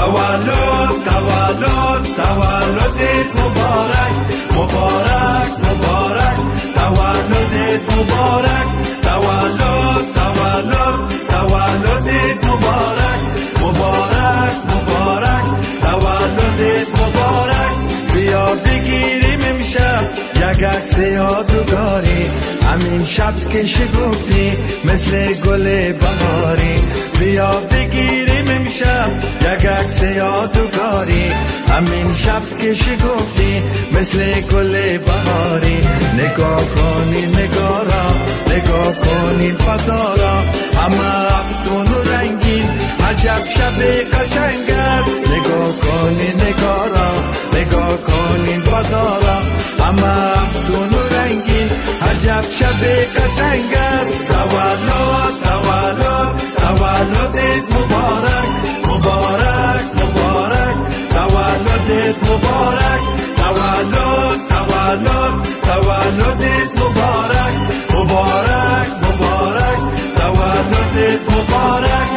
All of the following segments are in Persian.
تولد تولد تولدت مبارک مبارک مبارک تولدت مبارک تولد تولد تولدت مبارک مبارک مبارک تولدت مبارک بیا بگیریم امشب یک عکس یادگاری همین شب که شگفتی مثل گل بهاری بیا بگیریم امشب یک عکس یادگاری همین شب که شگفتی مثل گل بهاری نگاه کنین نگارا نگاه کنین فضا را همه افسون و رنگین عجب شب قشنگ است نگاه کنین نگارا نگاه کنین فضا را همه افسون و رنگین عجب شب قشنگ است تولد تولد تولدت مبارک مبارک مبارک تولدت مبارک تولد تولد تولدت مبارک مبارک مبارک تولدت مبارک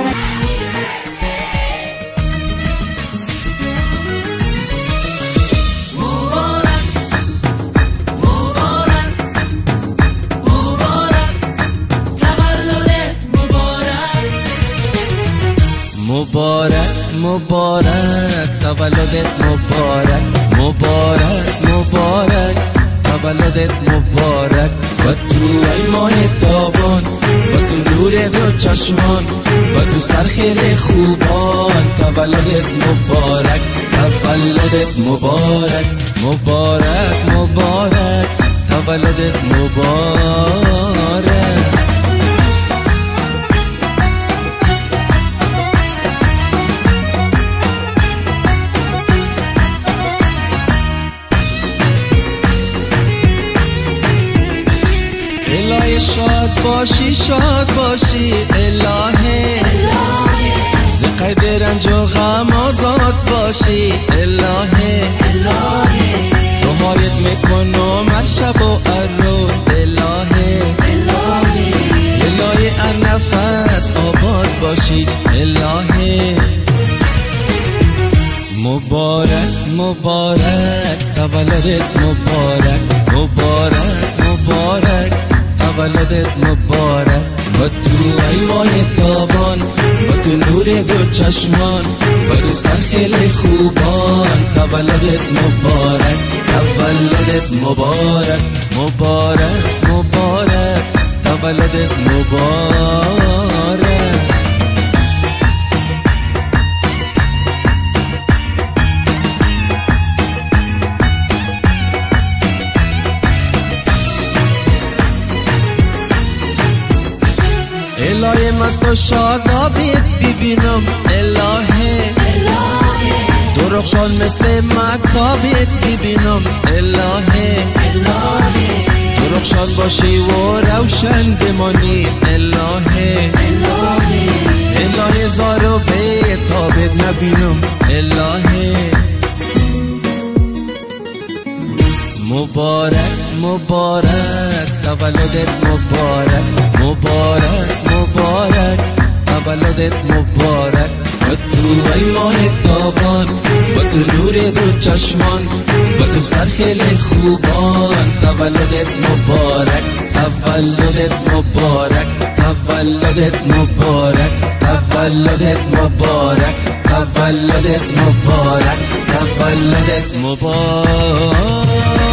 مبارک مبارک تولدت مبارک مبارک مبارک تولدت مبارک و تو ای ماه تابان و تو نور دو چشمان و تو سرخیل خوبان تولدت مبارک تولدت مبارک مبارک مبارک تولدت مبارک الهی شاد باشی الهی ز قید رنج و غم آزاد باشی الهی دعایت میکنم هر شب و هر روز الهی الهی هر نفس آباد باشی الهی مبارک مبارک تولدت مبارک مبارک مبارک تولدت مبارک و تو ای ماه تابان و تو نور دو چشمان و تو سرخیل خوبان تولدت مبارک تولدت مبارک مبارک مبارک تولدت مبارک الهی مست و شادابیت ببینم الهی درخشان مثل مکتابیت ببینم الهی درخشان باشی و روشن بمانی الهی الهی زار و بیتابت نبینم الهی مبارک مبارک تولدت مبارک مبارک مبارک تولدت مبارک و تو ای ماه تابان و تو نور دو چشمان و تو سرخیل خوبان تولدت مبارک تولدت مبارک تولدت مبارک تولدت مبارک تولدت مبارک تولدت مبارک